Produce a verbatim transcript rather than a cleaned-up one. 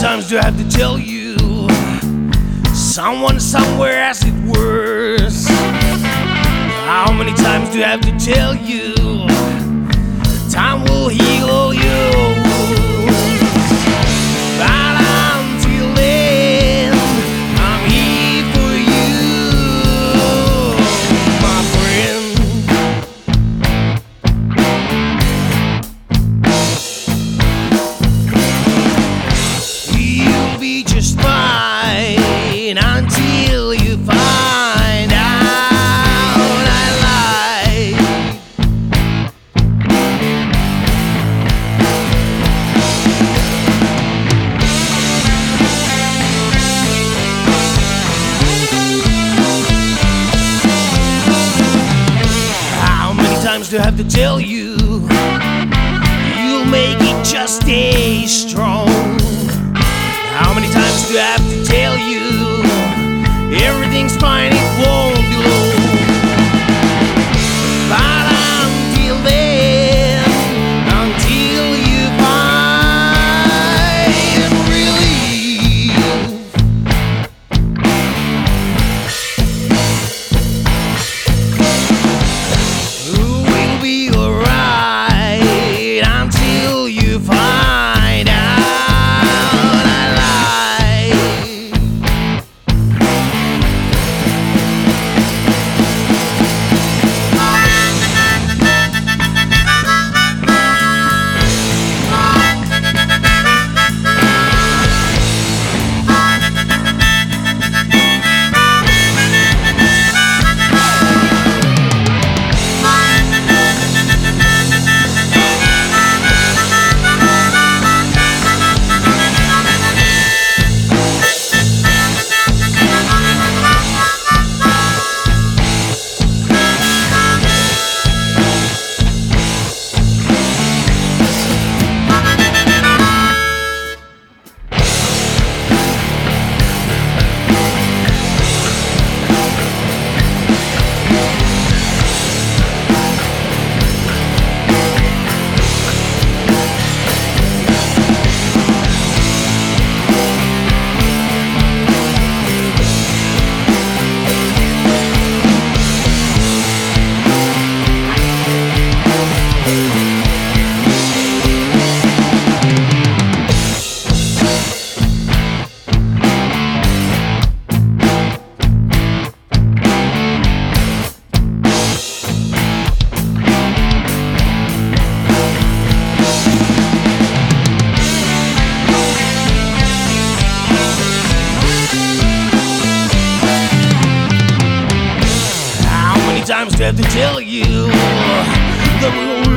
times do I have to tell you? Someone somewhere has it worse. How many times do I have to tell you? Time will heal all your wounds. But until then, I'm here for you, my friend. You'll be just fine until you find out I lied. How many times do I have to tell you? You'll make it, just stay strong. How many times do I have to tell you? Everything's fine, it won't be long. But until then, until you find relief, we'll be alright until you find out. Times to have to tell you that we will